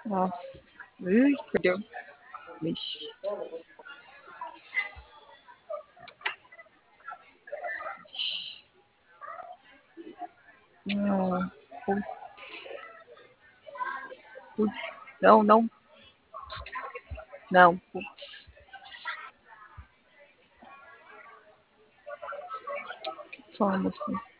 Nossa. Ih, perdeu. Vixe. Não. Putz. Putz. Não, não. Não. Putz. Como assim?